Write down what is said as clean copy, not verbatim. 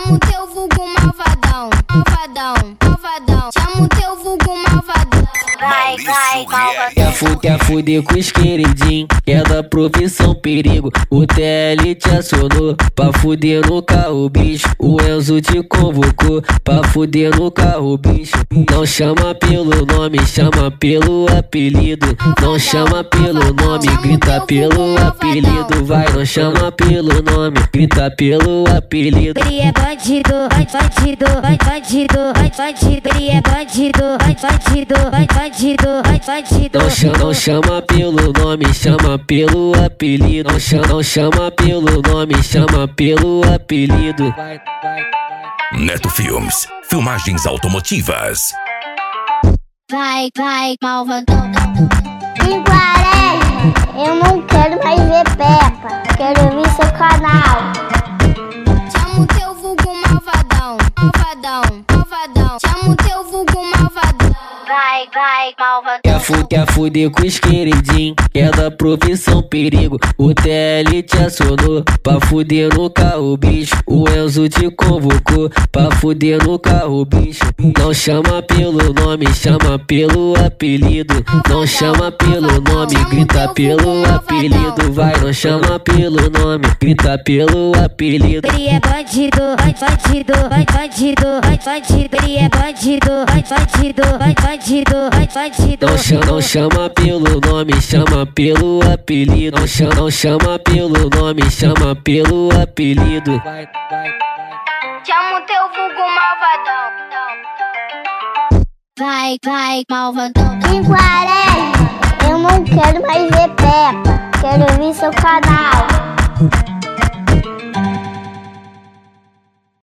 Chama o teu vulgo malvadão, malvadão, malvadão. Chama o teu vulgo malvadão. Vai, vai, malvadão. Quer fuder com os queridinhos, é da profissão perigo. O TL te acionou pra fuder no carro, bicho. O Enzo te convocou pra fuder no carro, bicho. Não chama pelo nome, chama pelo apelido. Não chama pelo nome, grita pelo apelido. Vai, não chama pelo nome, grita pelo apelido. Ele é bandido, bandido, bandido, bandido. Ele é bandido, bandido, bandido, bandido. Não chama pelo nome, chama pelo apelido. Não chama pelo nome, chama pelo apelido. Neto Filmes, filmagens automotivas. Vai, vai, malvadão. Em Quaresma, eu não quero mais ver Peppa. Quero ver seu canal. Chama o teu vulgo malvadão, malvadão, malvadão. Chama o teu vulgo malvadão. Vai, vai, malvadão. Quer fuder com os queridinhos, é da profissão perigo. O TL te acionou pra fuder no carro, bicho. O Enzo te convocou pra fuder no carro, bicho. Não chama pelo nome, chama pelo apelido. Não chama pelo nome, grita pelo apelido. Vai, não chama pelo nome, grita pelo apelido. Ele é bandido, bandido, bandido, bandido. Ele é bandido, bandido, bandido, bandido. Não chama pelo nome, chama pelo apelido. Não chama pelo nome, chama pelo apelido. Chama o teu vulgo malvadão. Vai, vai, malvadão. Em Quaresma, eu não quero mais ver Peppa. Quero ver seu canal.